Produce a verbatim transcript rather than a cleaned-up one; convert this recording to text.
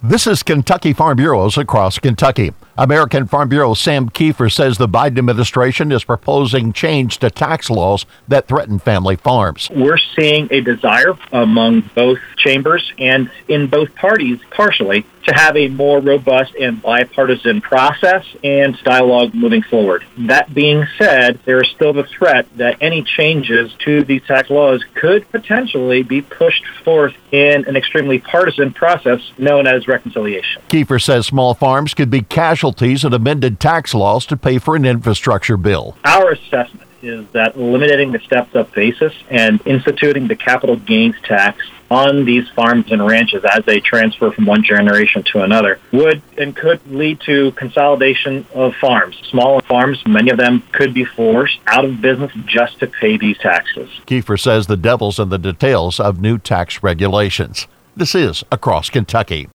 This is Kentucky Farm Bureaus across Kentucky. American Farm Bureau Sam Kiefer says the Biden administration is proposing change to tax laws that threaten family farms. We're seeing a desire among both chambers and in both parties, partially, to have a more robust and bipartisan process and dialogue moving forward. That being said, there is still the threat that any changes to these tax laws could potentially be pushed forth in an extremely partisan process known as reconciliation. Kiefer says small farms could be casualties of amended tax laws to pay for an infrastructure bill. Our assessment is that eliminating the stepped-up basis and instituting the capital gains tax on these farms and ranches as they transfer from one generation to another would and could lead to consolidation of farms. Small farms, many of them could be forced out of business just to pay these taxes. Kiefer says the devil's in the details of new tax regulations. This is Across Kentucky.